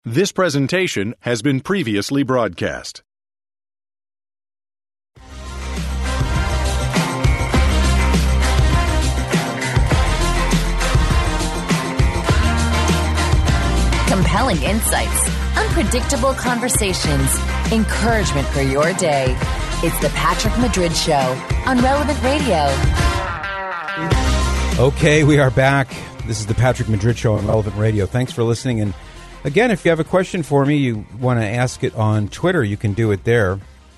This presentation has been previously broadcast. Compelling insights, unpredictable conversations, encouragement for your day. It's the Patrick Madrid Show on Relevant Radio. Okay, we are back. This is the Patrick Madrid Show on Relevant Radio. Thanks for listening. And again, if you have a question for me, you want to ask it on Twitter, you can do it there.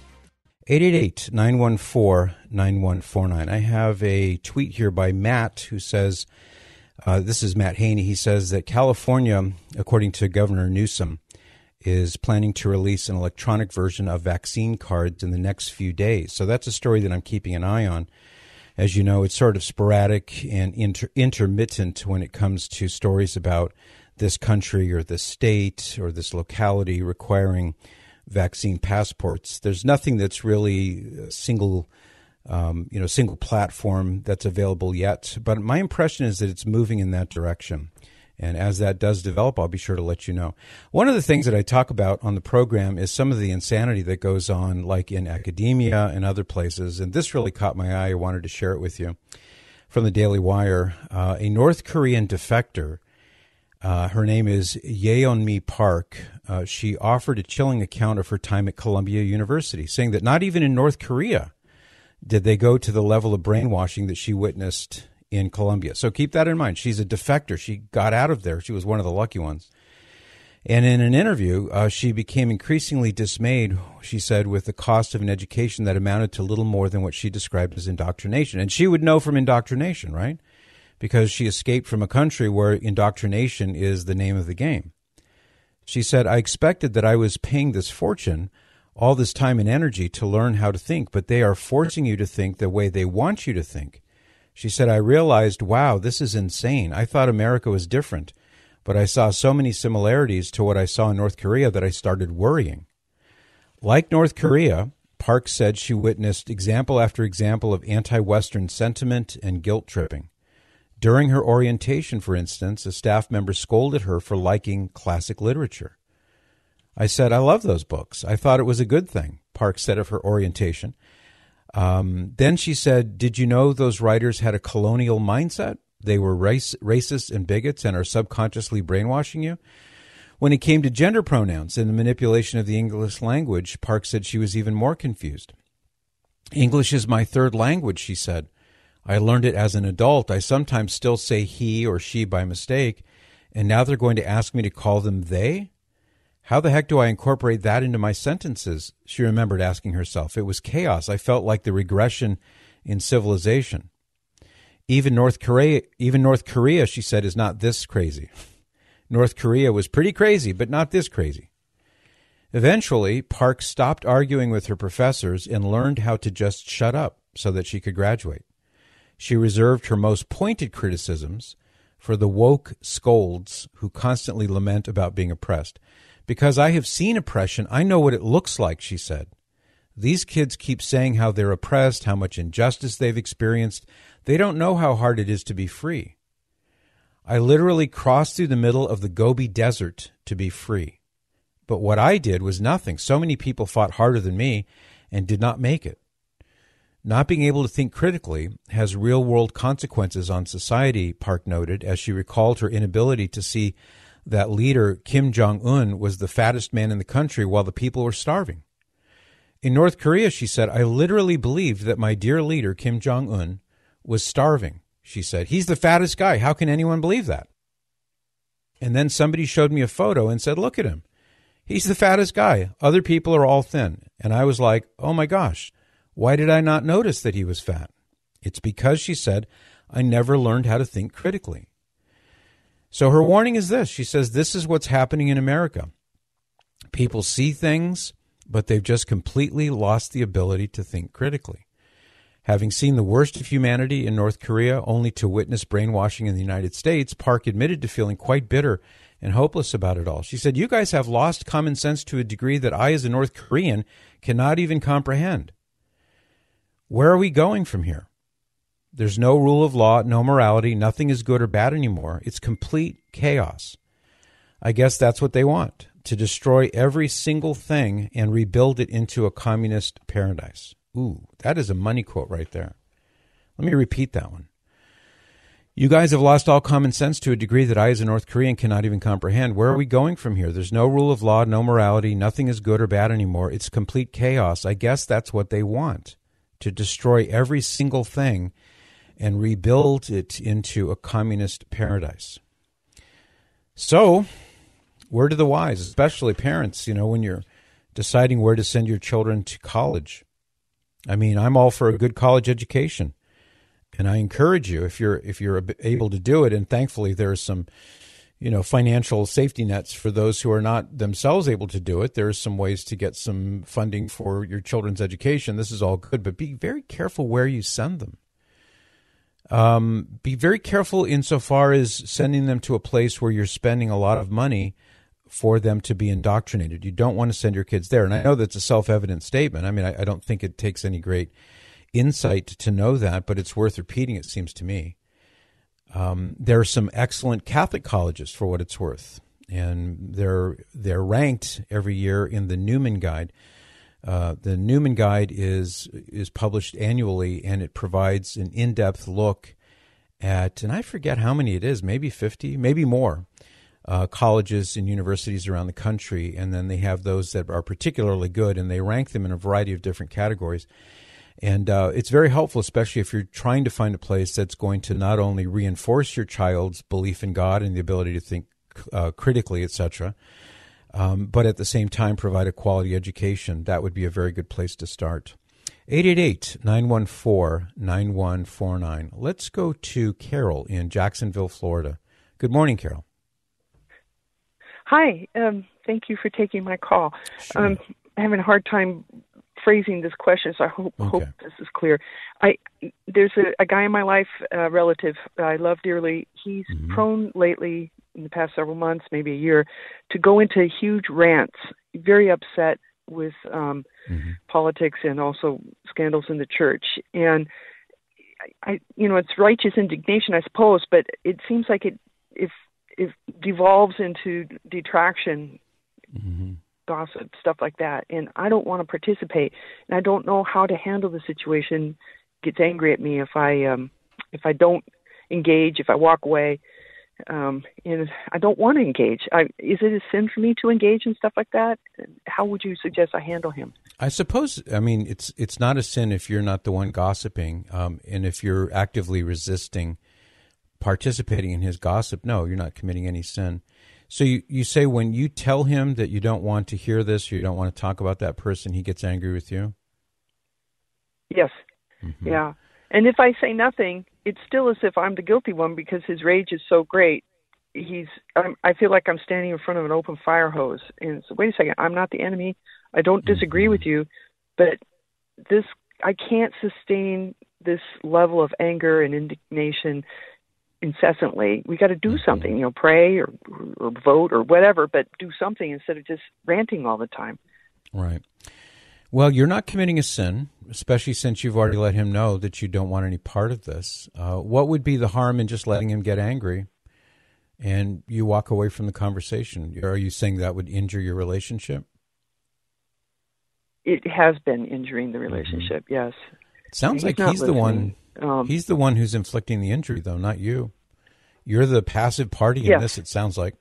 888-914-9149. I have a tweet here by Matt who says, this is Matt Haney. He says that California, according to Governor Newsom, is planning to release an electronic version of vaccine cards in the next few days. So that's a story that I'm keeping an eye on. As you know, it's sort of sporadic and intermittent when it comes to stories about this country or this state or this locality requiring vaccine passports. There's nothing that's really a single platform that's available yet. But my impression is that it's moving in that direction. And as that does develop, I'll be sure to let you know. One of the things that I talk about on the program is some of the insanity that goes on, like in academia and other places. And this really caught my eye. I wanted to share it with you from the Daily Wire. A North Korean defector, her name is Yeonmi Park. She offered a chilling account of her time at Columbia University, saying that not even in North Korea did they go to the level of brainwashing that she witnessed in Columbia. So keep that in mind. She's a defector. She got out of there. She was one of the lucky ones. And in an interview, she became increasingly dismayed, she said, with the cost of an education that amounted to little more than what she described as indoctrination. And she would know from indoctrination, right? Because she escaped from a country where indoctrination is the name of the game. She said, I expected that I was paying this fortune, all this time and energy to learn how to think, but they are forcing you to think the way they want you to think. She said, I realized, wow, this is insane. I thought America was different, but I saw so many similarities to what I saw in North Korea that I started worrying. Like North Korea, Park said she witnessed example after example of anti-Western sentiment and guilt tripping. During her orientation, for instance, a staff member scolded her for liking classic literature. I said, I love those books. I thought it was a good thing, Park said of her orientation. Then she said, did you know those writers had a colonial mindset? They were racist and bigots and are subconsciously brainwashing you. When it came to gender pronouns and the manipulation of the English language, Park said she was even more confused. English is my third language, she said. I learned it as an adult. I sometimes still say he or she by mistake, and now they're going to ask me to call them they? How the heck do I incorporate that into my sentences? She remembered asking herself. It was chaos. I felt like the regression in civilization. Even North Korea, she said, is not this crazy. North Korea was pretty crazy, but not this crazy. Eventually, Park stopped arguing with her professors and learned how to just shut up so that she could graduate. She reserved her most pointed criticisms for the woke scolds who constantly lament about being oppressed. Because I have seen oppression, I know what it looks like, she said. These kids keep saying how they're oppressed, how much injustice they've experienced. They don't know how hard it is to be free. I literally crossed through the middle of the Gobi Desert to be free. But what I did was nothing. So many people fought harder than me and did not make it. Not being able to think critically has real-world consequences on society, Park noted, as she recalled her inability to see that leader, Kim Jong-un, was the fattest man in the country while the people were starving. In North Korea, she said, I literally believed that my dear leader, Kim Jong-un, was starving. She said, he's the fattest guy. How can anyone believe that? And then somebody showed me a photo and said, look at him. He's the fattest guy. Other people are all thin. And I was like, oh my gosh, why did I not notice that he was fat? It's because, she said, I never learned how to think critically. So her warning is this. She says, this is what's happening in America. People see things, but they've just completely lost the ability to think critically. Having seen the worst of humanity in North Korea only to witness brainwashing in the United States, Park admitted to feeling quite bitter and hopeless about it all. She said, you guys have lost common sense to a degree that I, as a North Korean, cannot even comprehend. Where are we going from here? There's no rule of law, no morality, nothing is good or bad anymore. It's complete chaos. I guess that's what they want. to destroy every single thing and rebuild it into a communist paradise. Ooh, that is a money quote right there. Let me repeat that one. You guys have lost all common sense to a degree that I, as a North Korean, cannot even comprehend. Where are we going from here? There's no rule of law, no morality, nothing is good or bad anymore. It's complete chaos. I guess that's what they want, to destroy every single thing and rebuild it into a communist paradise. So, word to the wise, especially parents, when you're deciding where to send your children to college. I mean, I'm all for a good college education. And I encourage you, if you're able to do it, and thankfully there are some, financial safety nets for those who are not themselves able to do it. There are some ways to get some funding for your children's education. This is all good, but be very careful where you send them. Be very careful insofar as sending them to a place where you're spending a lot of money for them to be indoctrinated. You don't want to send your kids there. And I know that's a self-evident statement. I mean, I don't think it takes any great insight to know that, but it's worth repeating, it seems to me. There are some excellent Catholic colleges, for what it's worth, and they're ranked every year in the Newman Guide. The Newman Guide is published annually, and it provides an in-depth look at, and I forget how many it is, maybe 50, maybe more, colleges and universities around the country, and then they have those that are particularly good, and they rank them in a variety of different categories. And it's very helpful, especially if you're trying to find a place that's going to not only reinforce your child's belief in God and the ability to think critically, etc., but at the same time provide a quality education. That would be a very good place to start. 888-914-9149. Let's go to Carol in Jacksonville, Florida. Good morning, Carol. Hi. Thank you for taking my call. Sure. I'm having a hard time phrasing this question, so I hope this is clear. There's a guy in my life, a relative I love dearly. He's prone lately, in the past several months, maybe a year, to go into huge rants, very upset with politics and also scandals in the church. And it's righteous indignation, I suppose, but it seems like it devolves into detraction, gossip, stuff like that. And I don't want to participate, and I don't know how to handle the situation. Gets angry at me if I don't engage, if I walk away. And I don't want to engage. Is it a sin for me to engage in stuff like that? How would you suggest I handle him? I suppose, it's not a sin if you're not the one gossiping, and if you're actively resisting participating in his gossip. No, you're not committing any sin. So you say when you tell him that you don't want to hear this, or you don't want to talk about that person, he gets angry with you? Yes. Yeah. And if I say nothing, it's still as if I'm the guilty one because his rage is so great. I feel like I'm standing in front of an open fire hose. And so, wait a second, I'm not the enemy. I don't disagree with you, but I can't sustain this level of anger and indignation incessantly. We got to do something, pray or vote or whatever, but do something instead of just ranting all the time. Right. Well, you're not committing a sin, especially since you've already let him know that you don't want any part of this. What would be the harm in just letting him get angry and you walk away from the conversation? Are you saying that would injure your relationship? It has been injuring the relationship, yes. It sounds like he's the one. He's the one who's inflicting the injury, though, not you. You're the passive party in this, it sounds like.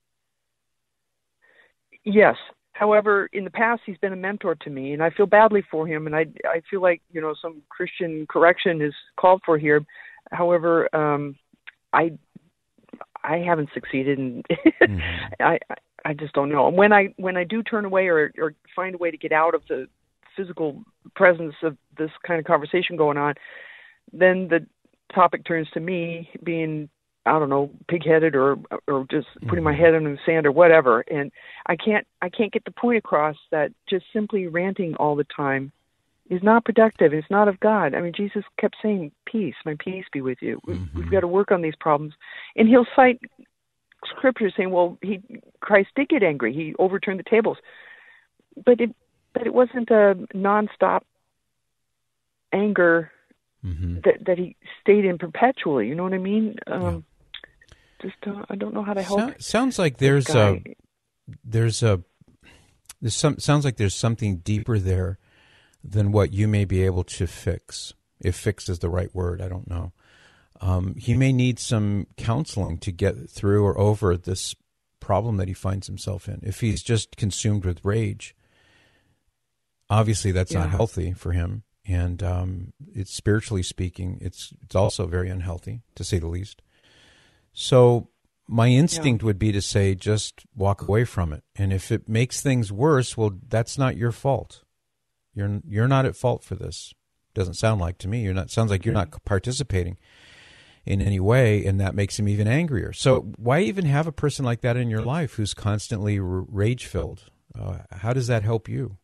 Yes. However, in the past, he's been a mentor to me, and I feel badly for him, and I feel like, some Christian correction is called for here. However, I haven't succeeded, and I just don't know. And when I do turn away or find a way to get out of the physical presence of this kind of conversation going on, then the topic turns to me being, I don't know, pig-headed or just putting my head in the sand or whatever. And I can't get the point across that just simply ranting all the time is not productive. It's not of God. I mean, Jesus kept saying, peace, my peace be with you. We've got to work on these problems. And he'll cite scripture saying, well, Christ did get angry. He overturned the tables. But it wasn't a nonstop anger that he stayed in perpetually. You know what I mean? I don't know how to help. Sounds like there's sounds like there's something deeper there than what you may be able to fix. If fixed is the right word, I don't know. He may need some counseling to get through or over this problem that he finds himself in. If he's just consumed with rage, obviously that's not healthy for him. And it's spiritually speaking, it's also very unhealthy, to say the least. So my instinct would be to say, just walk away from it. And if it makes things worse, well, that's not your fault. You're not at fault for this. Doesn't sound like to me. Sounds like you're not participating in any way, and that makes him even angrier. So why even have a person like that in your life who's constantly rage-filled? How does that help you?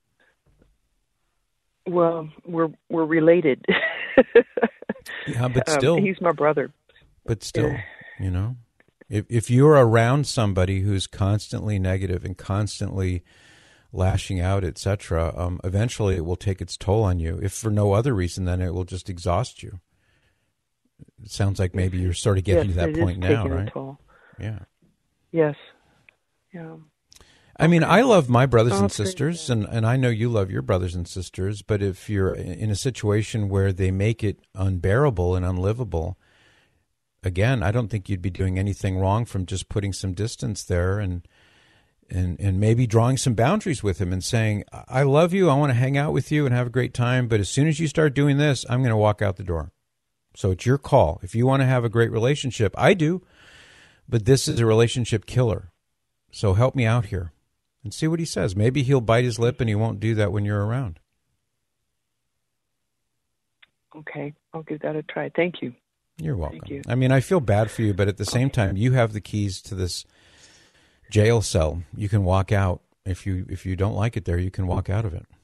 Well, we're related. Yeah, but still, he's my brother. But still, if you're around somebody who's constantly negative and constantly lashing out, etc., eventually it will take its toll on you. If for no other reason, then it will just exhaust you. It sounds like maybe you're sort of getting to that point now, right? Toll. Yeah. Yes. Yeah. I mean, I love my brothers and sisters, and I know you love your brothers and sisters, but if you're in a situation where they make it unbearable and unlivable, again, I don't think you'd be doing anything wrong from just putting some distance there and maybe drawing some boundaries with him and saying, I love you, I want to hang out with you and have a great time, but as soon as you start doing this, I'm going to walk out the door. So it's your call. If you want to have a great relationship, I do, but this is a relationship killer. So help me out here and see what he says. Maybe he'll bite his lip and he won't do that when you're around. Okay, I'll give that a try. Thank you. You're welcome. Thank you. I mean, I feel bad for you, but at the same time, you have the keys to this jail cell. You can walk out. If you don't like it there, you can walk out of it.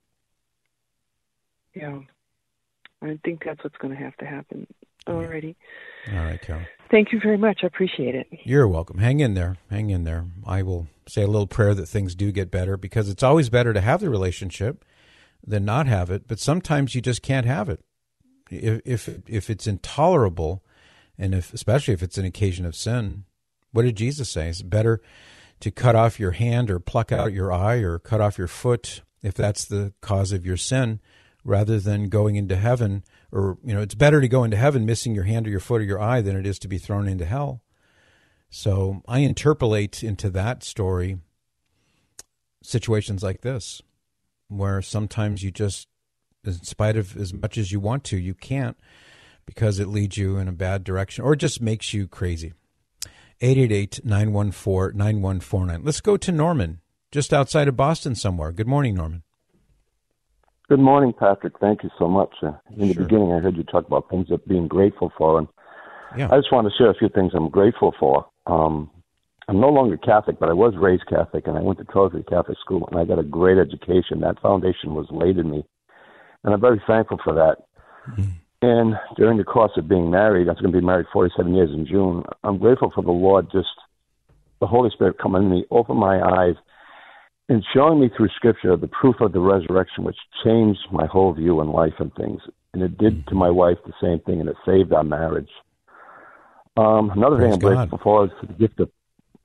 Yeah. I think that's what's going to have to happen. Alrighty. All right, Carol. Thank you very much. I appreciate it. You're welcome. Hang in there. Hang in there. I will say a little prayer that things do get better, because it's always better to have the relationship than not have it. But sometimes you just can't have it. If it's intolerable, and especially if it's an occasion of sin, what did Jesus say? It's better to cut off your hand or pluck out your eye or cut off your foot if that's the cause of your sin, rather than going into heaven, or, it's better to go into heaven missing your hand or your foot or your eye than it is to be thrown into hell. So I interpolate into that story situations like this, where sometimes you just, in spite of as much as you want to, you can't, because it leads you in a bad direction or just makes you crazy. 888-914-9149. Let's go to Norman, just outside of Boston somewhere. Good morning, Norman. Good morning, Patrick. Thank you so much. In the beginning, I heard you talk about things that being grateful for, and I just want to share a few things I'm grateful for. I'm no longer Catholic, but I was raised Catholic, and I went to Crosby Catholic School, and I got a great education. That foundation was laid in me, and I'm very thankful for that. Mm-hmm. And during the course of being married, I was going to be married 47 years in June, I'm grateful for the Lord, just the Holy Spirit coming in me, open my eyes, and showing me through Scripture the proof of the resurrection, which changed my whole view in life and things. And it did to my wife the same thing, and it saved our marriage. Another thing I'm grateful for is the gift of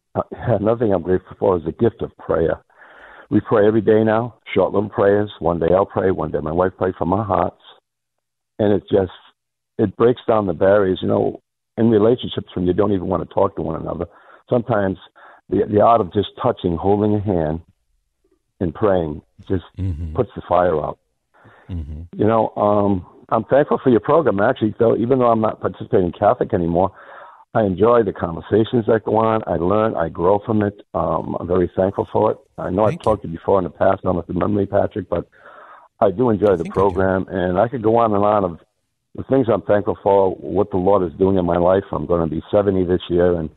prayer. We pray every day now, short little prayers. One day I'll pray, one day my wife prays from our hearts. And it breaks down the barriers, in relationships when you don't even want to talk to one another. Sometimes the art of just touching, holding a hand, and praying just puts the fire out. Mm-hmm. I'm thankful for your program, actually, though, even though I'm not participating Catholic anymore. I enjoy the conversations that go on. I learn, I grow from it. I'm very thankful for it. I know I've talked to you before in the past, I don't know if you remember me, Patrick, but I do enjoy the program, and I could go on and on of the things I'm thankful for, what the Lord is doing in my life. I'm going to be 70 this year, and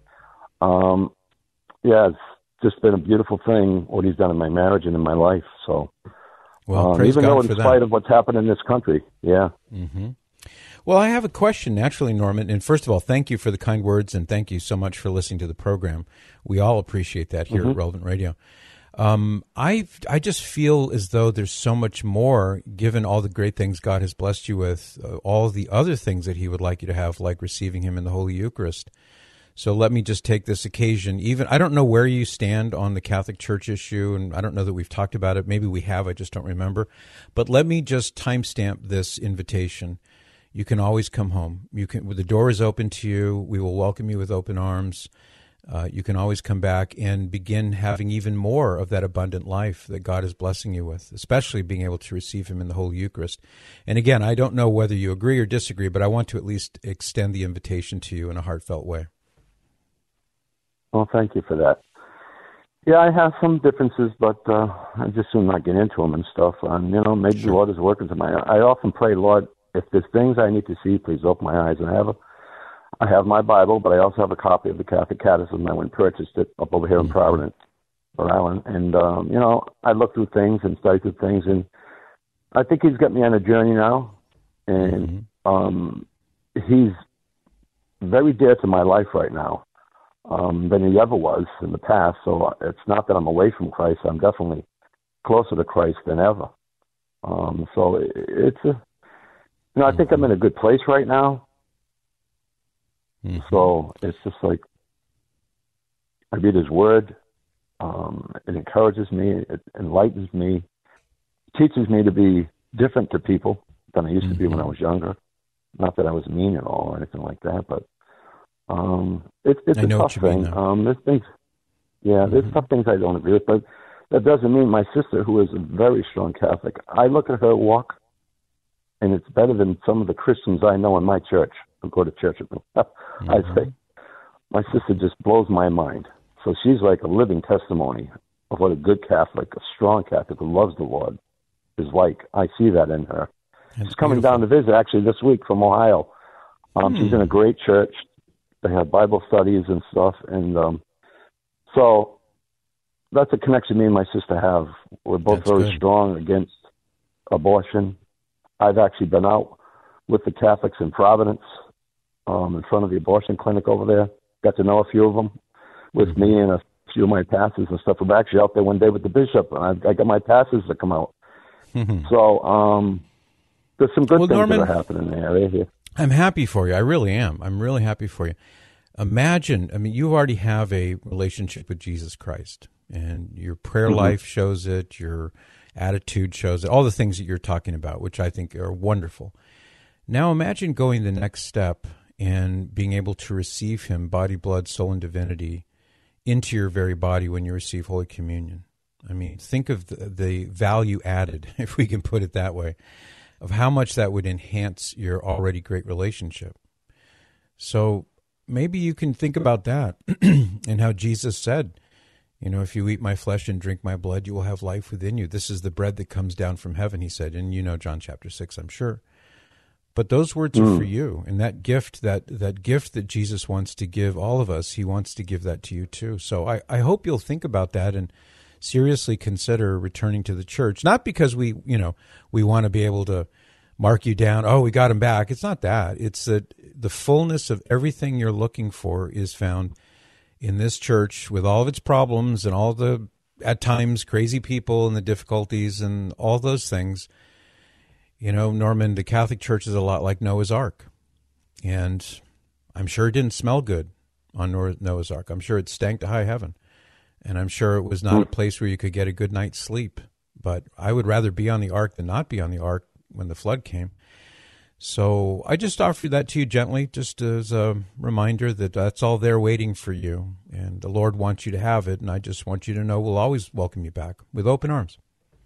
it's just been a beautiful thing, what he's done in my marriage and in my life. So, praise even God though for in spite of what's happened in this country, Mm-hmm. Well, I have a question, naturally, Norman. And first of all, thank you for the kind words, and thank you so much for listening to the program. We all appreciate that here at Relevant Radio. I just feel as though there's so much more, given all the great things God has blessed you with, all the other things that he would like you to have, like receiving him in the Holy Eucharist. So let me just take this occasion. Even I don't know where you stand on the Catholic Church issue, and I don't know that we've talked about it. Maybe we have, I just don't remember. But let me just timestamp this invitation. You can always come home. The door is open to you. We will welcome you with open arms. You can always come back and begin having even more of that abundant life that God is blessing you with, especially being able to receive him in the Holy Eucharist. And again, I don't know whether you agree or disagree, but I want to at least extend the invitation to you in a heartfelt way. Well, thank you for that. Yeah, I have some differences, but I just soon not get into them and stuff. And, maybe the Lord is working to I often pray, Lord, if there's things I need to see, please open my eyes. And I have my Bible, but I also have a copy of the Catholic Catechism. I went and purchased it up over here in Providence, Rhode Island. And, I look through things and study through things. And I think he's got me on a journey now. And he's very dear to my life right now than he ever was in the past. So it's not that I'm away from Christ. I'm definitely closer to Christ than ever. So it's I think I'm in a good place right now. So it's just like I read his word. It encourages me. It enlightens me. Teaches me to be different to people than I used to be when I was younger. Not that I was mean at all or anything like that, but it's a tough thing. There's things, there's tough things I don't agree with, but that doesn't mean my sister, who is a very strong Catholic, I look at her walk, and it's better than some of the Christians I know in my church who go to church with me. I say, my sister just blows my mind. So she's like a living testimony of what a good Catholic, a strong Catholic who loves the Lord is like. I see that in her. She's coming down to visit actually this week from Ohio. She's in a great church. They have Bible studies and stuff. And so that's a connection me and my sister have. We're both very strong against abortion. I've actually been out with the Catholics in Providence in front of the abortion clinic over there. Got to know a few of them with me and a few of my pastors and stuff. We're actually out there one day with the bishop. And I got my pastors to come out. So there's some good things Norman, that are happening in the area here. I'm happy for you. I really am. I'm really happy for you. Imagine, you already have a relationship with Jesus Christ, and your prayer life shows it, your attitude shows it, all the things that you're talking about, which I think are wonderful. Now imagine going the next step and being able to receive him, body, blood, soul, and divinity, into your very body when you receive Holy Communion. Think of the value added, if we can put it that way, of how much that would enhance your already great relationship. So maybe you can think about that and how Jesus said, if you eat my flesh and drink my blood, you will have life within you. This is the bread that comes down from heaven, he said. And John chapter 6, I'm sure. But those words are for you. And that gift that Jesus wants to give all of us, he wants to give that to you too. So I hope you'll think about that and seriously consider returning to the church. Not because we want to be able to mark you down, oh, we got him back. It's not that. It's that the fullness of everything you're looking for is found in this church with all of its problems and all the, at times, crazy people and the difficulties and all those things. Norman, the Catholic Church is a lot like Noah's Ark. And I'm sure it didn't smell good on Noah's Ark. I'm sure it stank to high heaven. And I'm sure it was not a place where you could get a good night's sleep. But I would rather be on the ark than not be on the ark when the flood came. So I just offer that to you gently, just as a reminder that that's all there waiting for you. And the Lord wants you to have it. And I just want you to know we'll always welcome you back with open arms.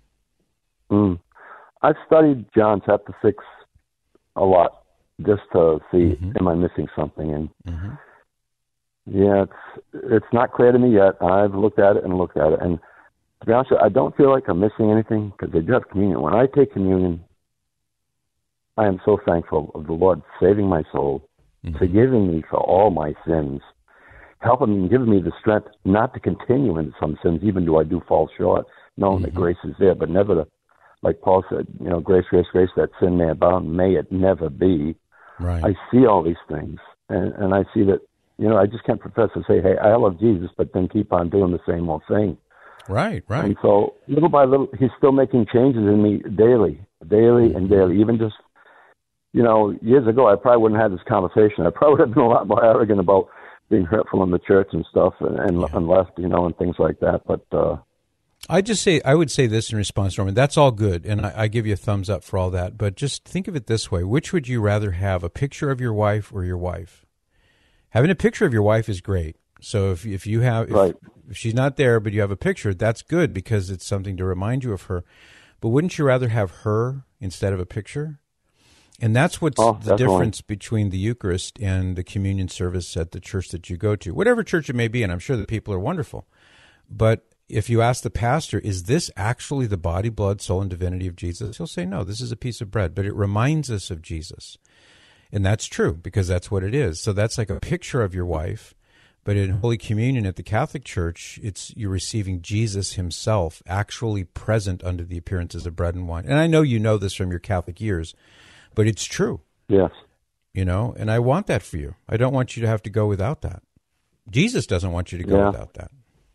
I've studied John chapter 6 a lot just to see, am I missing something? And yeah, it's not clear to me yet. I've looked at it. And to be honest with you, I don't feel like I'm missing anything because they do have communion. When I take communion, I am so thankful of the Lord saving my soul, forgiving me for all my sins, helping me and giving me the strength not to continue in some sins, even though I do fall short, knowing that grace is there, but never to, like Paul said, grace, grace, grace, that sin may abound, may it never be. Right. I see all these things, and I see that, I just can't profess to say, hey, I love Jesus, but then keep on doing the same old thing. Right. And so little by little, he's still making changes in me daily and daily. Even just, years ago, I probably wouldn't have had this conversation. I probably would have been a lot more arrogant about being hurtful in the church and stuff, and left, and things like that. But I would say this in response, Norman. That's all good, and I give you a thumbs up for all that. But just think of it this way: which would you rather have, a picture of your wife or your wife? Having a picture of your wife is great. So if she's not there, but you have a picture, that's good because it's something to remind you of her. But wouldn't you rather have her instead of a picture? And that's what's the difference between the Eucharist and the communion service at the church that you go to, whatever church it may be. And I'm sure the people are wonderful. But if you ask the pastor, is this actually the body, blood, soul, and divinity of Jesus? He'll say, no, this is a piece of bread, but it reminds us of Jesus. And that's true because that's what it is. So that's like a picture of your wife. But in Holy Communion at the Catholic Church, you're receiving Jesus himself actually present under the appearances of bread and wine. And I know you know this from your Catholic years, but it's true. Yes. And I want that for you. I don't want you to have to go without that. Jesus doesn't want you to go without that.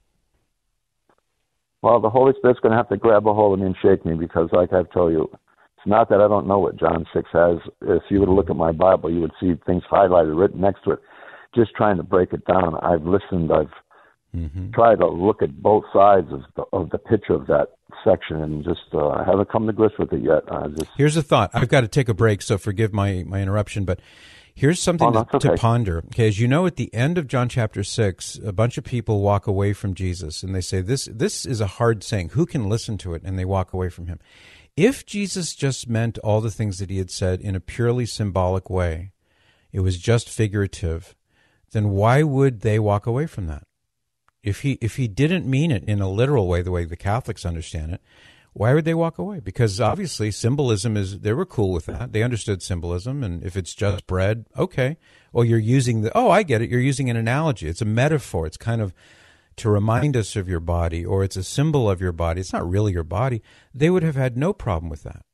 Well, the Holy Spirit's going to have to grab a hold of me and shake me because, like I've told you, it's not that I don't know what John 6 has. If you were to look at my Bible, you would see things highlighted, written next to it. Just trying to break it down. I've listened. I've tried to look at both sides of the picture of that section, and just I haven't come to grips with it yet. Here's a thought. I've got to take a break, so forgive my interruption, but here's something to ponder. Okay, as you know, at the end of John chapter 6, a bunch of people walk away from Jesus, and they say, this is a hard saying. Who can listen to it? And they walk away from him. If Jesus just meant all the things that he had said in a purely symbolic way, it was just figurative, then why would they walk away from that? If he didn't mean it in a literal way, the way the Catholics understand it, why would they walk away? Because obviously symbolism they were cool with that. They understood symbolism, and if it's just bread, okay. Or you're using I get it, you're using an analogy. It's a metaphor. It's kind of to remind us of your body, or it's a symbol of your body. It's not really your body. They would have had no problem with that.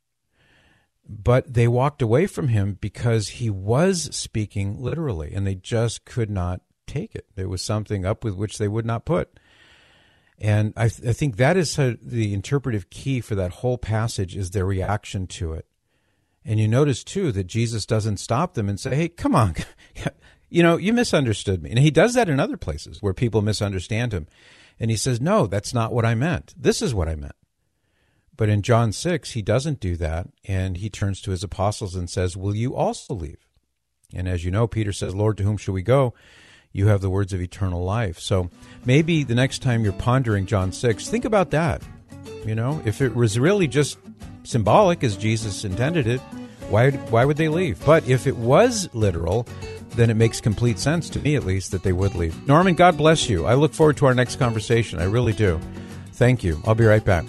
But they walked away from him because he was speaking literally, and they just could not take it. There was something up with which they would not put. And I think that is the interpretive key for that whole passage is their reaction to it. And you notice, too, that Jesus doesn't stop them and say, hey, come on, you misunderstood me. And he does that in other places where people misunderstand him. And he says, no, that's not what I meant. This is what I meant. But in John 6, he doesn't do that, and he turns to his apostles and says, will you also leave? And as you know, Peter says, Lord, to whom shall we go? You have the words of eternal life. So maybe the next time you're pondering John 6, think about that. If it was really just symbolic as Jesus intended it, why would they leave? But if it was literal, then it makes complete sense, to me at least, that they would leave. Norman, God bless you. I look forward to our next conversation. I really do. Thank you. I'll be right back.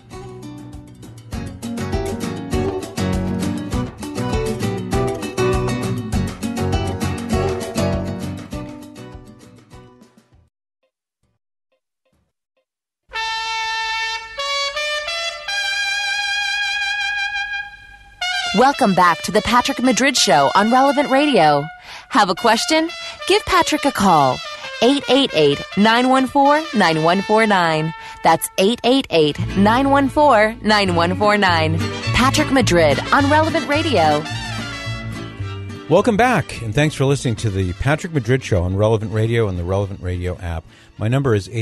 Welcome back to the Patrick Madrid Show on Relevant Radio. Have a question? Give Patrick a call. 888-914-9149. That's 888-914-9149. Patrick Madrid on Relevant Radio. Welcome back, and thanks for listening to the Patrick Madrid Show on Relevant Radio and the Relevant Radio app. My number is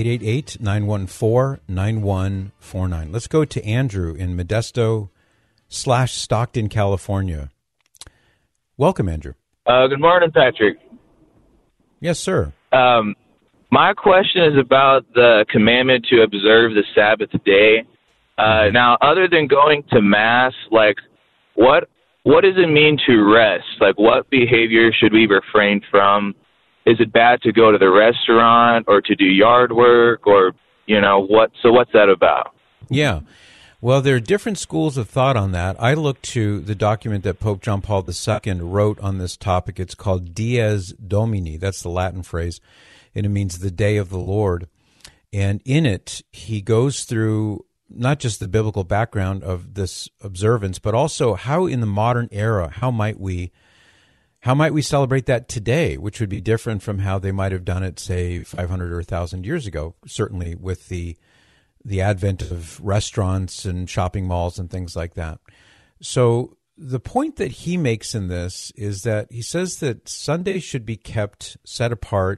888-914-9149. Let's go to Andrew in Modesto / Stockton, California. Welcome, Andrew. Good morning, Patrick. Yes, sir. My question is about the commandment to observe the Sabbath day. Now, other than going to Mass, what does it mean to rest? What behavior should we refrain from? Is it bad to go to the restaurant or to do yard work or, what's that about? Yeah. Well, there are different schools of thought on that. I look to the document that Pope John Paul II wrote on this topic. It's called Dies Domini. That's the Latin phrase, and it means the day of the Lord. And in it, he goes through not just the biblical background of this observance, but also how in the modern era, how might we celebrate that today, which would be different from how they might have done it, say, 500 or 1,000 years ago, certainly with the advent of restaurants and shopping malls and things like that. So the point that he makes in this is that he says that Sunday should be kept set apart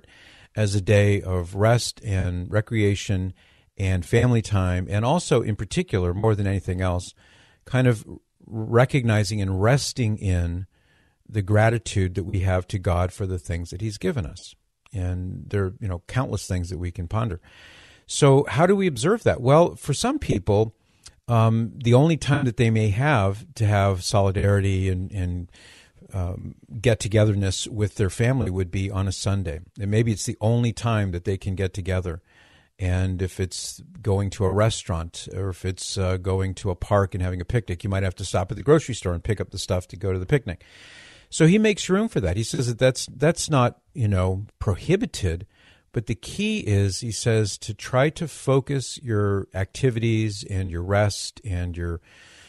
as a day of rest and recreation and family time, and also in particular, more than anything else, kind of recognizing and resting in the gratitude that we have to God for the things that he's given us. And there are, countless things that we can ponder. So how do we observe that? Well, for some people, the only time that they may have to have solidarity and get-togetherness with their family would be on a Sunday. And maybe it's the only time that they can get together. And if it's going to a restaurant or if it's going to a park and having a picnic, you might have to stop at the grocery store and pick up the stuff to go to the picnic. So he makes room for that. He says that that's not, prohibited, but the key is, he says, to try to focus your activities and your rest and your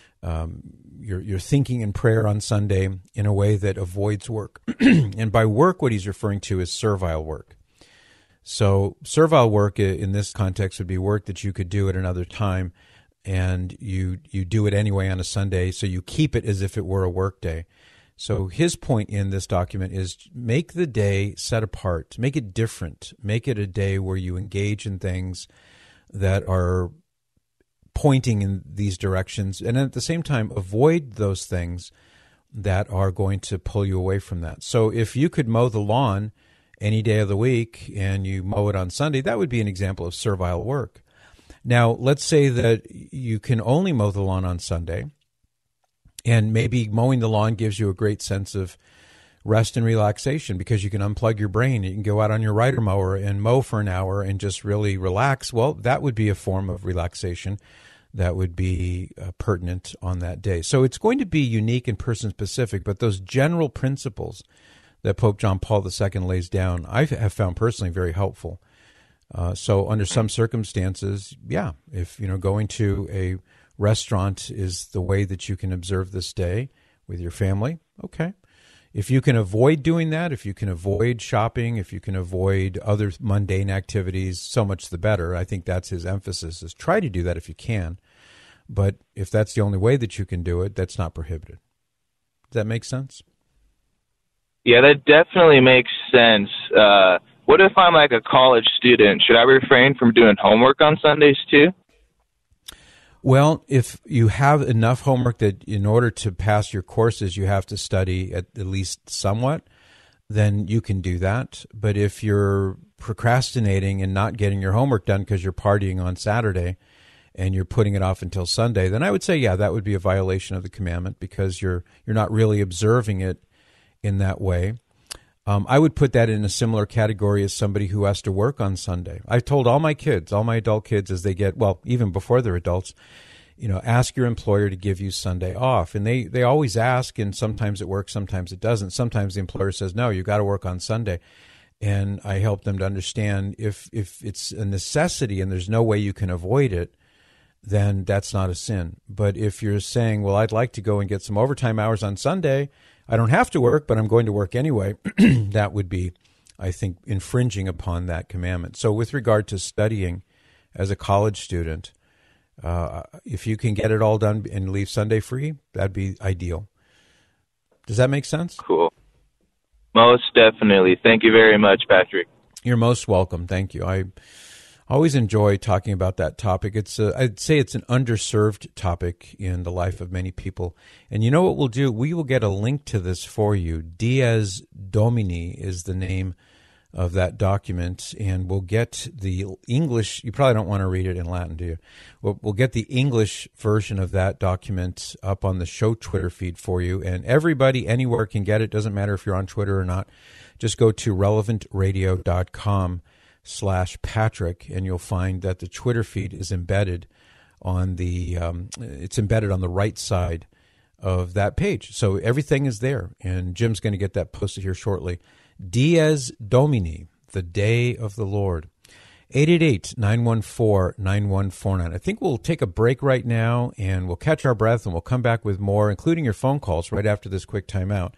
thinking and prayer on Sunday in a way that avoids work. And by work, what he's referring to is servile work. So servile work in this context would be work that you could do at another time, and you do it anyway on a Sunday, so you keep it as if it were a work day. So his point in this document is make the day set apart, make it different, make it a day where you engage in things that are pointing in these directions, and at the same time avoid those things that are going to pull you away from that. So if you could mow the lawn any day of the week and you mow it on Sunday, that would be an example of servile work. Now, let's say that you can only mow the lawn on Sunday, and maybe mowing the lawn gives you a great sense of rest and relaxation because you can unplug your brain. You can go out on your rider mower and mow for an hour and just really relax. Well, that would be a form of relaxation that would be pertinent on that day. So it's going to be unique and person-specific, but those general principles that Pope John Paul II lays down, I have found personally very helpful. So under some circumstances, if going to a restaurant is the way that you can observe this day with your family, okay. If you can avoid doing that, if you can avoid shopping, if you can avoid other mundane activities, so much the better. I think that's his emphasis, is try to do that if you can. But if that's the only way that you can do it, that's not prohibited. Does that make sense? Yeah, that definitely makes sense. What if I'm like a college student? Should I refrain from doing homework on Sundays too? Well, if you have enough homework that in order to pass your courses you have to study at least somewhat, then you can do that. But if you're procrastinating and not getting your homework done because you're partying on Saturday and you're putting it off until Sunday, then I would say, that would be a violation of the commandment because you're not really observing it in that way. I would put that in a similar category as somebody who has to work on Sunday. I've told all my kids, all my adult kids, as they get, even before they're adults, ask your employer to give you Sunday off. And they always ask, and sometimes it works, sometimes it doesn't. Sometimes the employer says, no, you got to work on Sunday. And I help them to understand if it's a necessity and there's no way you can avoid it, then that's not a sin. But if you're saying, well, I'd like to go and get some overtime hours on Sunday, I don't have to work, but I'm going to work anyway, that would be, I think, infringing upon that commandment. So with regard to studying as a college student, if you can get it all done and leave Sunday free, that'd be ideal. Does that make sense? Cool. Most definitely. Thank you very much, Patrick. You're most welcome. Thank you. I always enjoy talking about that topic. I'd say it's an underserved topic in the life of many people. And you know what we'll do? We will get a link to this for you. Dies Domini is the name of that document, and we'll get the English. You probably don't want to read it in Latin, do you? We'll get the English version of that document up on the show Twitter feed for you, and everybody anywhere can get it. Doesn't matter if you're on Twitter or not. Just go to relevantradio.com/Patrick, and you'll find that the Twitter feed is embedded on the right side of that page. So everything is there, and Jim's going to get that posted here shortly. Dies Domini, the day of the Lord. 888-914-9149. I think we'll take a break right now, and we'll catch our breath, and we'll come back with more, including your phone calls right after this quick timeout.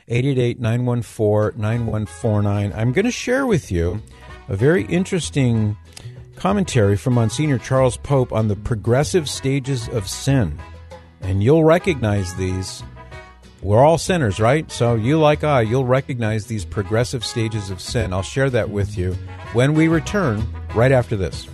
888-914-9149. I'm going to share with you a very interesting commentary from Monsignor Charles Pope on the progressive stages of sin. And you'll recognize these We're all sinners, right? So you, like I, you'll recognize these progressive stages of sin. I'll share that with you when we return right after this.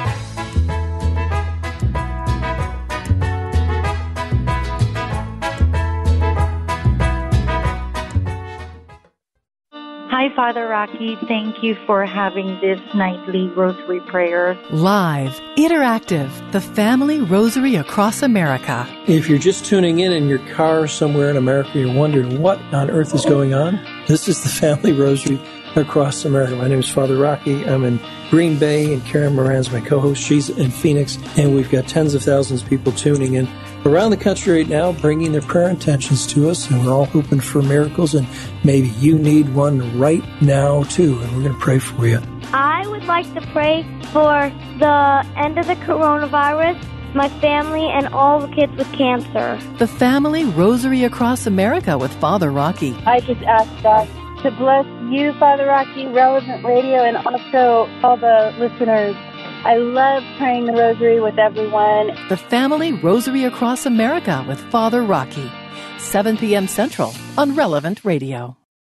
Hi, Father Rocky. Thank you for having this nightly rosary prayer. Live, interactive, the Family Rosary Across America. If you're just tuning in your car somewhere in America, you're wondering what on earth is going on, this is the Family Rosary Across America. My name is Father Rocky. I'm in Green Bay, and Karen Moran's my co-host. She's in Phoenix, and we've got tens of thousands of people tuning in around the country right now, bringing their prayer intentions to us, and we're all hoping for miracles, and maybe you need one right now, too, and we're going to pray for you. I would like to pray for the end of the coronavirus, my family, and all the kids with cancer. The Family Rosary Across America with Father Rocky. I just ask God to bless you, Father Rocky, Relevant Radio, and also all the listeners. I love praying the rosary with everyone. The Family Rosary Across America with Father Rocky, 7 p.m. Central on Relevant Radio.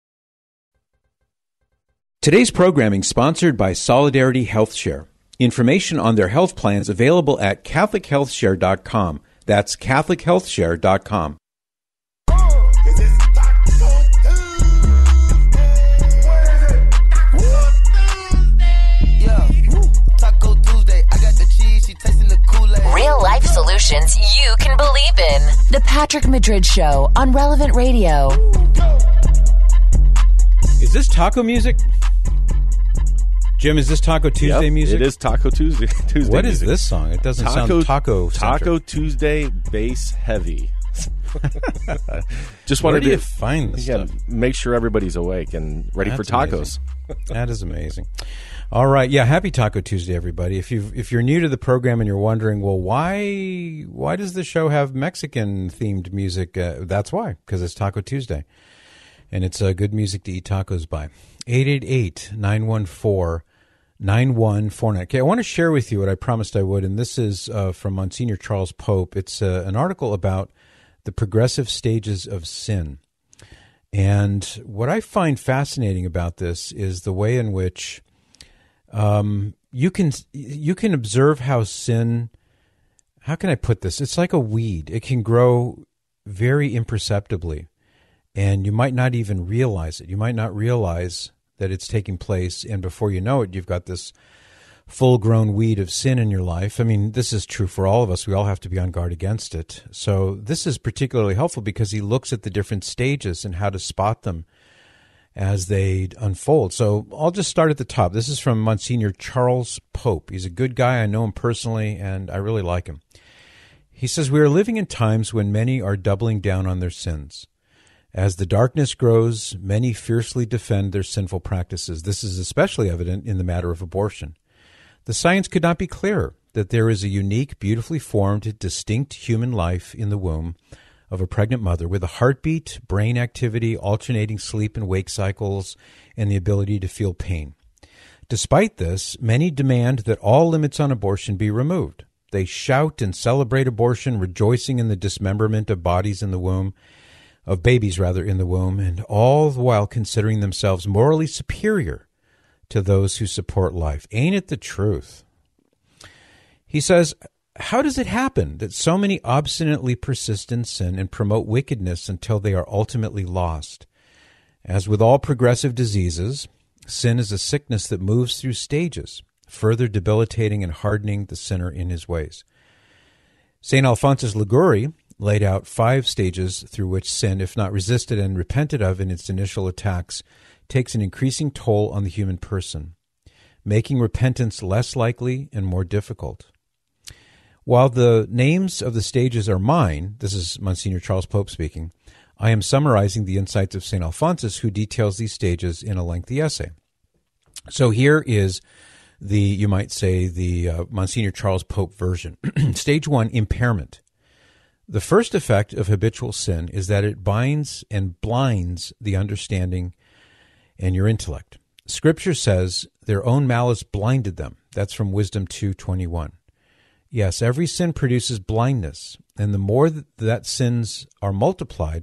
Today's programming sponsored by Solidarity Health Share. Information on their health plans available at CatholicHealthShare.com. That's CatholicHealthShare.com. Real life solutions you can believe in. The Patrick Madrid Show on Relevant Radio. Is this taco music? Jim, is this Taco Tuesday music? It is Taco Tuesday. What is this song? It doesn't sound taco. Taco Tuesday bass heavy. Just wanted Where do you find this stuff? Make sure everybody's awake and ready for tacos. That is amazing. All right, yeah, happy Taco Tuesday, everybody. If you're new to the program and you're wondering, well, why does the show have Mexican themed music? That's why, because it's Taco Tuesday, and it's good music to eat tacos by. 888-914-9149. Okay, I want to share with you what I promised I would, and this is from Monsignor Charles Pope. It's an article about the progressive stages of sin. And what I find fascinating about this is the way in which you can observe how sin, how can I put this? It's like a weed. It can grow very imperceptibly, and you might not even realize it. You might not realize that it's taking place, and before you know it, you've got this full-grown weed of sin in your life. I mean, this is true for all of us. We all have to be on guard against it. So this is particularly helpful because he looks at the different stages and how to spot them as they unfold. So I'll just start at the top. This is from Monsignor Charles Pope. He's a good guy. I know him personally, and I really like him. He says, "We are living in times when many are doubling down on their sins. As the darkness grows, many fiercely defend their sinful practices. This is especially evident in the matter of abortion. The science could not be clearer that there is a unique, beautifully formed, distinct human life in the womb of a pregnant mother with a heartbeat, brain activity, alternating sleep and wake cycles, and the ability to feel pain. Despite this, many demand that all limits on abortion be removed. They shout and celebrate abortion, rejoicing in the dismemberment of babies in the womb, and all the while considering themselves morally superior to those who support life. Ain't it the truth?" He says, "How does it happen that so many obstinately persist in sin and promote wickedness until they are ultimately lost? As with all progressive diseases, sin is a sickness that moves through stages, further debilitating and hardening the sinner in his ways. St. Alphonsus Liguori laid out 5 stages through which sin, if not resisted and repented of in its initial attacks, takes an increasing toll on the human person, making repentance less likely and more difficult. While the names of the stages are mine," this is Monsignor Charles Pope speaking, "I am summarizing the insights of St. Alphonsus, who details these stages in a lengthy essay." So here is you might say, the Monsignor Charles Pope version. Stage 1, impairment. The first effect of habitual sin is that it binds and blinds the understanding and your intellect. Scripture says their own malice blinded them. That's from Wisdom 2:21. Yes, every sin produces blindness, and the more that sins are multiplied,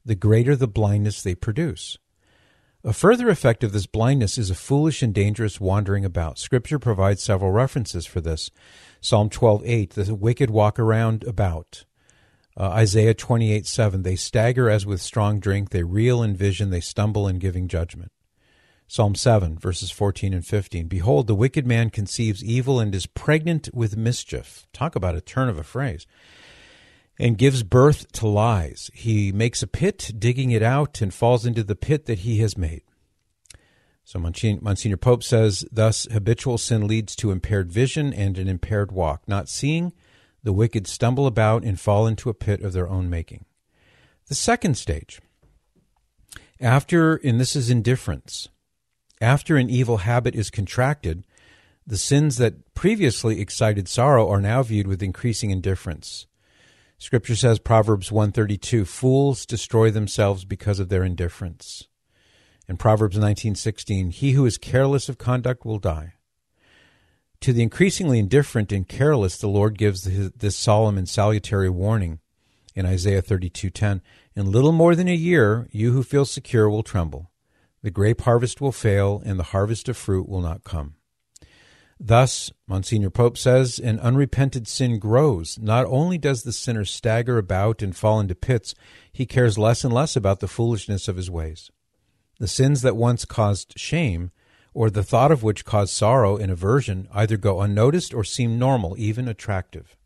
the greater the blindness they produce. A further effect of this blindness is a foolish and dangerous wandering about. Scripture provides several references for this. Psalm 12:8, the wicked walk around about. Isaiah 28:7, they stagger as with strong drink, they reel in vision, they stumble in giving judgment. Psalm 7, verses 14 and 15, behold, the wicked man conceives evil and is pregnant with mischief. Talk about a turn of a phrase. And gives birth to lies. He makes a pit, digging it out, and falls into the pit that he has made. So Monsignor Pope says, thus habitual sin leads to impaired vision and an impaired walk. Not seeing, the wicked stumble about and fall into a pit of their own making. The second stage, and this is indifference, after an evil habit is contracted, the sins that previously excited sorrow are now viewed with increasing indifference. Scripture says, Proverbs 132, fools destroy themselves because of their indifference. In Proverbs 19:16, he who is careless of conduct will die. To the increasingly indifferent and careless, the Lord gives this solemn and salutary warning in Isaiah 32:10, in little more than a year, you who feel secure will tremble. The grape harvest will fail, and the harvest of fruit will not come. Thus, Monsignor Pope says, an unrepented sin grows. Not only does the sinner stagger about and fall into pits, he cares less and less about the foolishness of his ways. The sins that once caused shame, or the thought of which caused sorrow and aversion, either go unnoticed or seem normal, even attractive.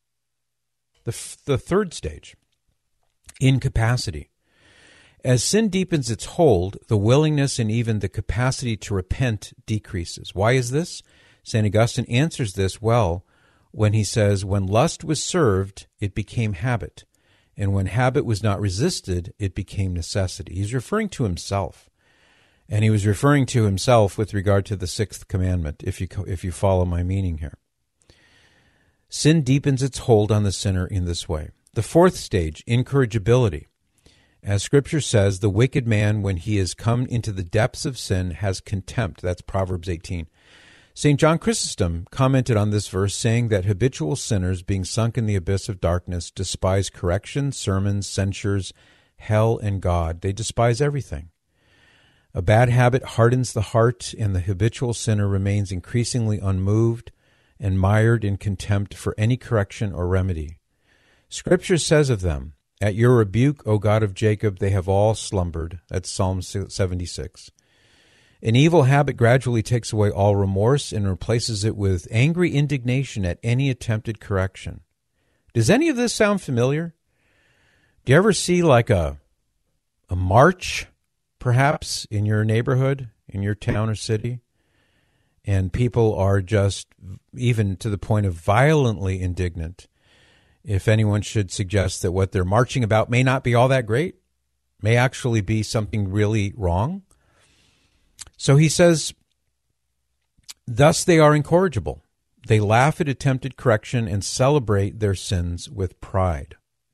The third stage, incapacity. As sin deepens its hold, the willingness and even the capacity to repent decreases. Why is this? St. Augustine answers this well when he says, when lust was served, it became habit, and when habit was not resisted, it became necessity. He's referring to himself, and he was referring to himself with regard to the sixth commandment, if you follow my meaning here. Sin deepens its hold on the sinner in this way. The fourth stage, incorrigibility. As Scripture says, the wicked man, when he has come into the depths of sin, has contempt. That's Proverbs 18. St. John Chrysostom commented on this verse, saying that habitual sinners, being sunk in the abyss of darkness, despise correction, sermons, censures, hell, and God. They despise everything. A bad habit hardens the heart, and the habitual sinner remains increasingly unmoved and mired in contempt for any correction or remedy. Scripture says of them, at your rebuke, O God of Jacob, they have all slumbered. That's Psalm 76. An evil habit gradually takes away all remorse and replaces it with angry indignation at any attempted correction. Does any of this sound familiar? Do you ever see like a march, perhaps, in your neighborhood, in your town or city, and people are just even to the point of violently indignant if anyone should suggest that what they're marching about may not be all that great, may actually be something really wrong? So he says, thus they are incorrigible. They laugh at attempted correction and celebrate their sins with pride.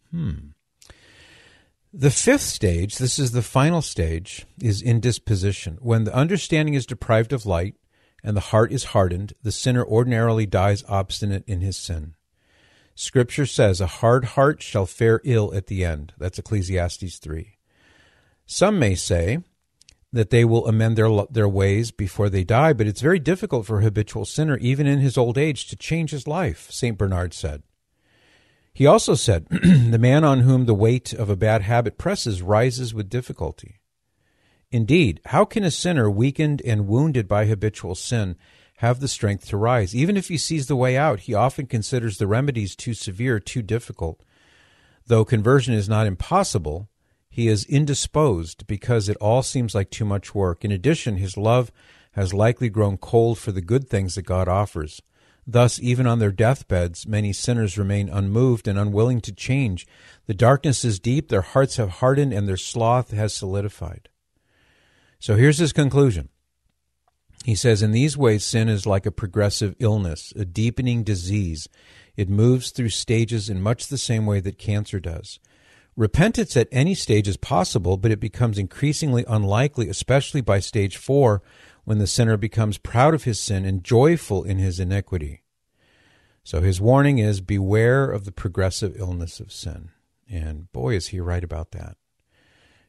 The fifth stage, this is the final stage, is indisposition. When the understanding is deprived of light and the heart is hardened, the sinner ordinarily dies obstinate in his sin. Scripture says, a hard heart shall fare ill at the end. That's Ecclesiastes 3. Some may say that they will amend their ways before they die, but it's very difficult for a habitual sinner, even in his old age, to change his life, St. Bernard said. He also said, the man on whom the weight of a bad habit presses rises with difficulty. Indeed, how can a sinner weakened and wounded by habitual sin have the strength to rise? Even if he sees the way out, he often considers the remedies too severe, too difficult. Though conversion is not impossible, he is indisposed because it all seems like too much work. In addition, his love has likely grown cold for the good things that God offers. Thus, even on their deathbeds, many sinners remain unmoved and unwilling to change. The darkness is deep, their hearts have hardened, and their sloth has solidified. So here's his conclusion. He says, in these ways, sin is like a progressive illness, a deepening disease. It moves through stages in much the same way that cancer does. Repentance at any stage is possible, but it becomes increasingly unlikely, especially by stage 4, when the sinner becomes proud of his sin and joyful in his iniquity. So his warning is, beware of the progressive illness of sin. And boy, is he right about that.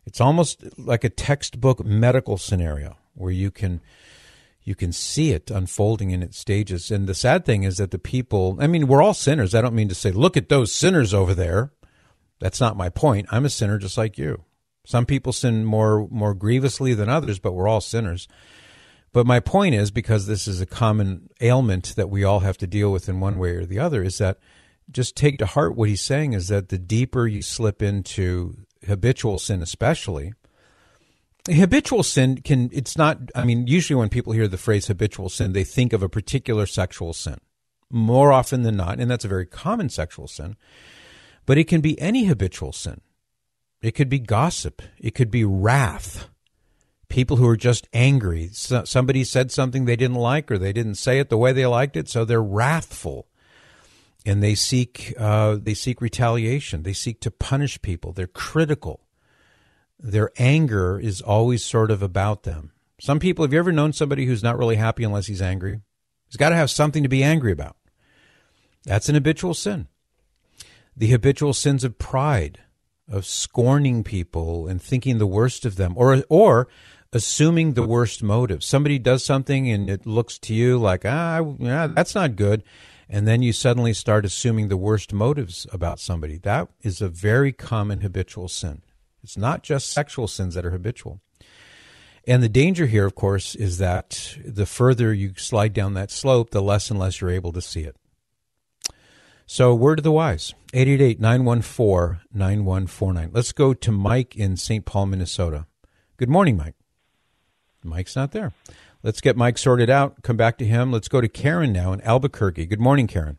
It's almost like a textbook medical scenario where you can see it unfolding in its stages. And the sad thing is that the people, I mean, we're all sinners. I don't mean to say, look at those sinners over there. That's not my point. I'm a sinner just like you. Some people sin more grievously than others, but we're all sinners. But my point is, because this is a common ailment that we all have to deal with in one way or the other, is that just take to heart what he's saying is that the deeper you slip into habitual sin, especially, habitual sin it's not, I mean, usually when people hear the phrase habitual sin, they think of a particular sexual sin, more often than not, and that's a very common sexual sin, but it can be any habitual sin. It could be gossip. It could be wrath. People who are just angry. Somebody said something they didn't like, or they didn't say it the way they liked it, so they're wrathful. And they seek retaliation. They seek to punish people. They're critical. Their anger is always sort of about them. Some people, have you ever known somebody who's not really happy unless he's angry? He's got to have something to be angry about. That's an habitual sin. The habitual sins of pride, of scorning people and thinking the worst of them, or assuming the worst motives. Somebody does something and it looks to you like, that's not good. And then you suddenly start assuming the worst motives about somebody. That is a very common habitual sin. It's not just sexual sins that are habitual. And the danger here, of course, is that the further you slide down that slope, the less and less you're able to see it. So, word of the wise, 888-914-9149. Let's go to Mike in St. Paul, Minnesota. Good morning, Mike. Mike's not there. Let's get Mike sorted out, come back to him. Let's go to Karen now in Albuquerque. Good morning, Karen.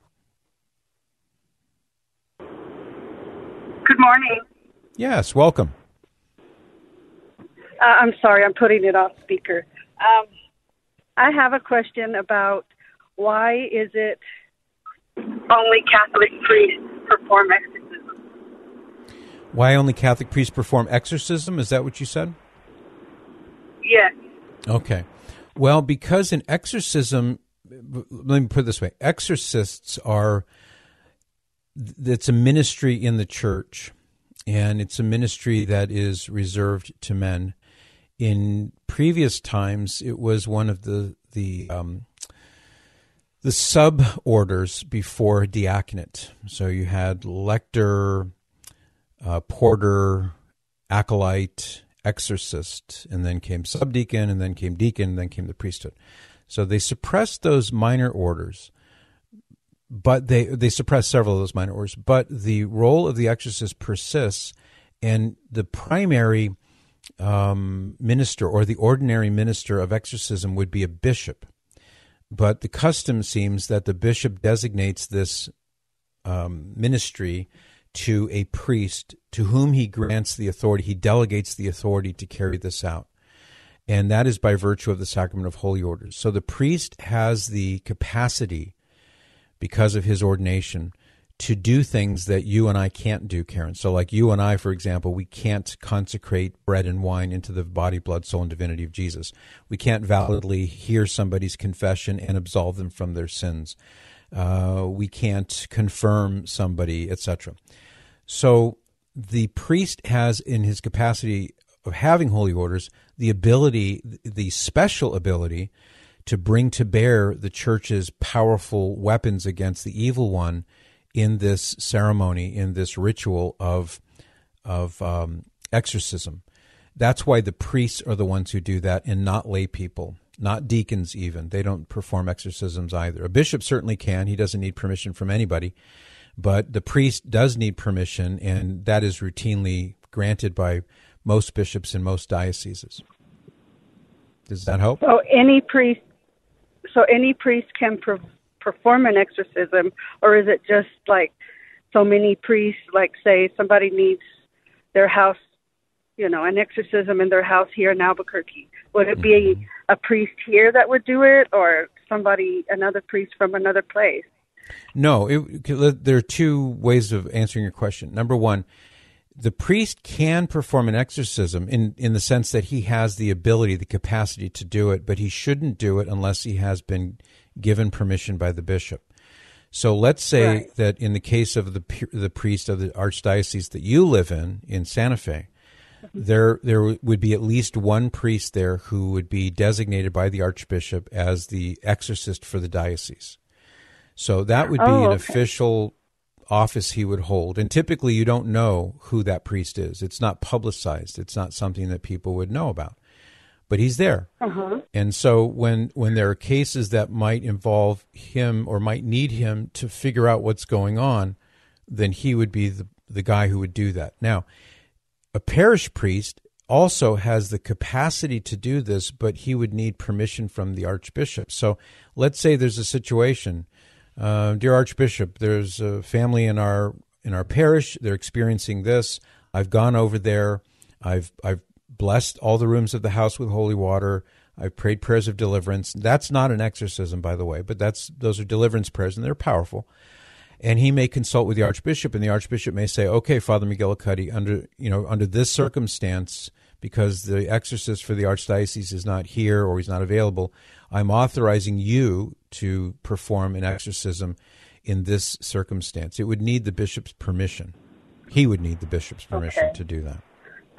Good morning. Yes, welcome. I'm sorry, I'm putting it off speaker. I have a question about why is it only Catholic priests perform exorcism? Why only Catholic priests perform exorcism? Is that what you said? Yes. Okay. Well, because in exorcism, let me put it this way, exorcists it's a ministry in the church, and it's a ministry that is reserved to men. In previous times, it was one of the sub-orders before diaconate. So you had lector, porter, acolyte, exorcist, and then came subdeacon, and then came deacon, and then came the priesthood. So they suppressed those minor orders, but they suppressed several of those minor orders, but the role of the exorcist persists, and the primary minister or the ordinary minister of exorcism would be a bishop. But the custom seems that the bishop designates this ministry to a priest to whom he grants the authority. He delegates the authority to carry this out. And that is by virtue of the sacrament of holy orders. So the priest has the capacity, because of his ordination, to do things that you and I can't do, Karen. So like you and I, for example, we can't consecrate bread and wine into the body, blood, soul, and divinity of Jesus. We can't validly hear somebody's confession and absolve them from their sins. We can't confirm somebody, etc. So the priest has, in his capacity of having holy orders, the ability, the special ability, to bring to bear the church's powerful weapons against the evil one in this ceremony, in this ritual of exorcism. That's why the priests are the ones who do that, and not lay people, not deacons even. They don't perform exorcisms either. A bishop certainly can. He doesn't need permission from anybody. But the priest does need permission, and that is routinely granted by most bishops in most dioceses. Does that help? So any priest can perform an exorcism, or is it just like so many priests, like say somebody needs their house, an exorcism in their house here in Albuquerque? Would it be a priest here that would do it, or another priest from another place? No, there are two ways of answering your question. Number one, the priest can perform an exorcism in the sense that he has the ability, the capacity to do it, but he shouldn't do it unless he has been given permission by the bishop. So let's say that in the case of the priest of the archdiocese that you live in Santa Fe, there would be at least one priest there who would be designated by the archbishop as the exorcist for the diocese. So that would be an official office he would hold. And typically you don't know who that priest is. It's not publicized. It's not something that people would know about. But he's there. And so when there are cases that might involve him or might need him to figure out what's going on, then he would be the guy who would do that. Now, a parish priest also has the capacity to do this, but he would need permission from the archbishop. So let's say there's a situation, dear Archbishop, there's a family in our parish, they're experiencing this. I've gone over there. I've blessed all the rooms of the house with holy water. I've prayed prayers of deliverance. That's not an exorcism, by the way, but those are deliverance prayers, and they're powerful. And he may consult with the archbishop, and the archbishop may say, "Okay, Father McGillicuddy, under this circumstance, because the exorcist for the archdiocese is not here or he's not available, I'm authorizing you to perform an exorcism in this circumstance." It would need the bishop's permission. He would need the bishop's permission to do that.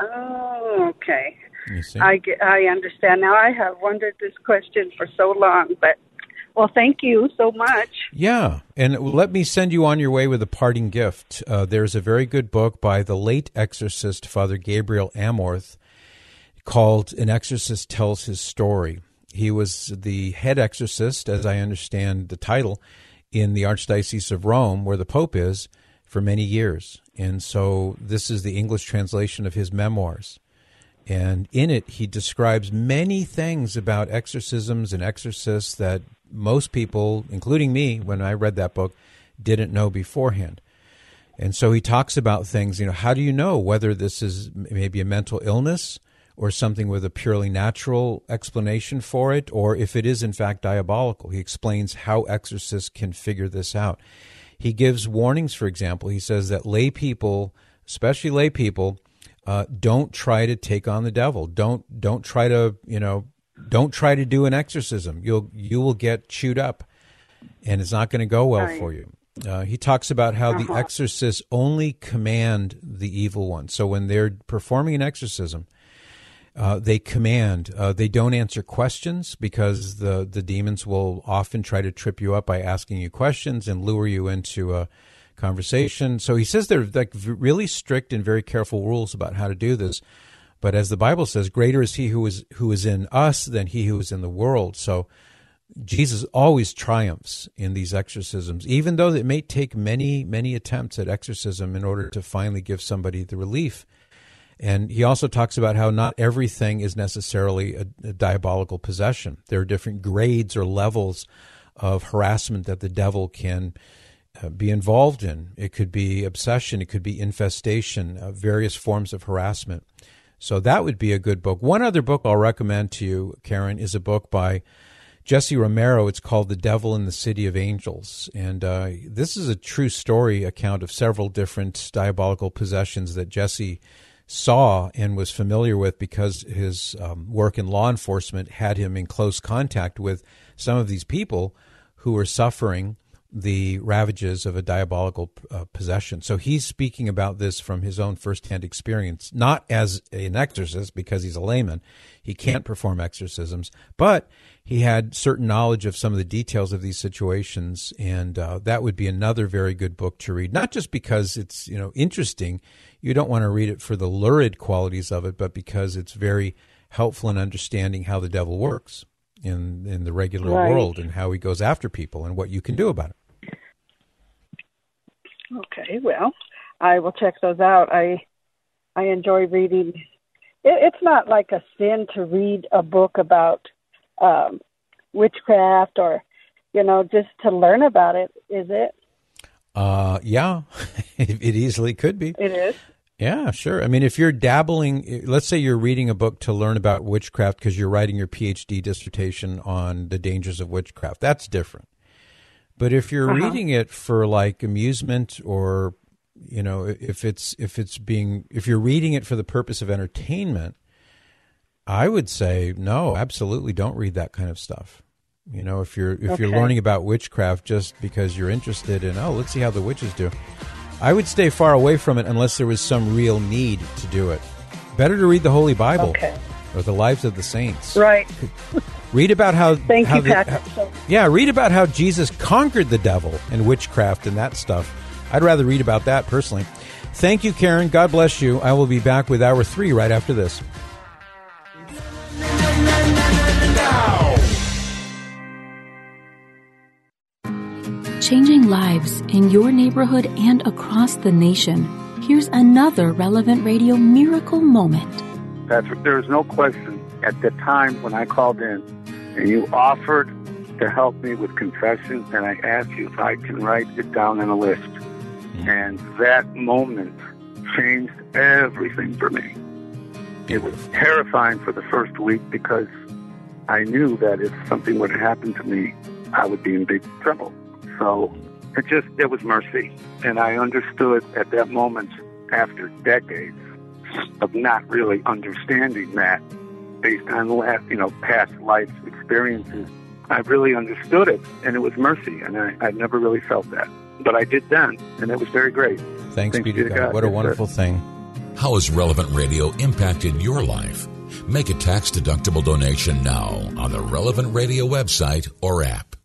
Oh, okay. You see? I understand now. I have wondered this question for so long, but well, thank you so much. Yeah, and let me send you on your way with a parting gift. There's a very good book by the late exorcist, Father Gabriel Amorth, called An Exorcist Tells His Story. He was the head exorcist, as I understand the title, in the Archdiocese of Rome, where the Pope is, for many years. And so this is the English translation of his memoirs. And in it, he describes many things about exorcisms and exorcists that most people, including me, when I read that book, didn't know beforehand. And so he talks about things, how do you know whether this is maybe a mental illness or something with a purely natural explanation for it, or if it is in fact diabolical? He explains how exorcists can figure this out. He gives warnings, for example. He says that lay people, especially lay people, don't try to take on the devil. Don't try to, don't try to do an exorcism. You will get chewed up, and it's not going to go well for you. He talks about how the exorcists only command the evil one. So when they're performing an exorcism, they command. They don't answer questions, because the demons will often try to trip you up by asking you questions and lure you into a conversation. So he says there are really strict and very careful rules about how to do this. But as the Bible says, greater is he who is in us than he who is in the world. So Jesus always triumphs in these exorcisms, even though it may take many, many attempts at exorcism in order to finally give somebody the relief. And he also talks about how not everything is necessarily a diabolical possession. There are different grades or levels of harassment that the devil can be involved in. It could be obsession, it could be infestation, various forms of harassment. So that would be a good book. One other book I'll recommend to you, Karen, is a book by Jesse Romero. It's called The Devil in the City of Angels. And this is a true story account of several different diabolical possessions that Jesse saw and was familiar with, because his work in law enforcement had him in close contact with some of these people who were suffering the ravages of a diabolical possession. So he's speaking about this from his own firsthand experience, not as an exorcist, because he's a layman. He can't perform exorcisms, but he had certain knowledge of some of the details of these situations, and that would be another very good book to read, not just because it's interesting. You don't want to read it for the lurid qualities of it, but because it's very helpful in understanding how the devil works in the regular world, and how he goes after people and what you can do about it. Okay, well, I will check those out. I enjoy reading. It's not like a sin to read a book about witchcraft, or just to learn about it, is it? Yeah, it easily could be. It is? Yeah, sure. I mean, if you're dabbling, let's say you're reading a book to learn about witchcraft because you're writing your PhD dissertation on the dangers of witchcraft, that's different. But if you're reading it for like amusement, or if you're reading it for the purpose of entertainment, I would say no, absolutely don't read that kind of stuff. If you're learning about witchcraft just because you're interested in, let's see how the witches do, I would stay far away from it unless there was some real need to do it. Better to read the Holy Bible. Okay. Or the lives of the saints. Right. Read about how... Thank you, Patrick. Read about how Jesus conquered the devil and witchcraft and that stuff. I'd rather read about that personally. Thank you, Karen. God bless you. I will be back with Hour 3 right after this. Changing lives in your neighborhood and across the nation. Here's another Relevant Radio miracle moment. Patrick, there is no question at the time when I called in and you offered to help me with confession, and I asked you if I can write it down on a list. And that moment changed everything for me. It was terrifying for the first week because I knew that if something would happen to me, I would be in big trouble. So it was mercy. And I understood at that moment, after decades of not really understanding that, based on past life experiences, I really understood it, and it was mercy, and I never really felt that. But I did then, and it was very great. Thanks be to God. What a wonderful thing. How has Relevant Radio impacted your life? Make a tax-deductible donation now on the Relevant Radio website or app.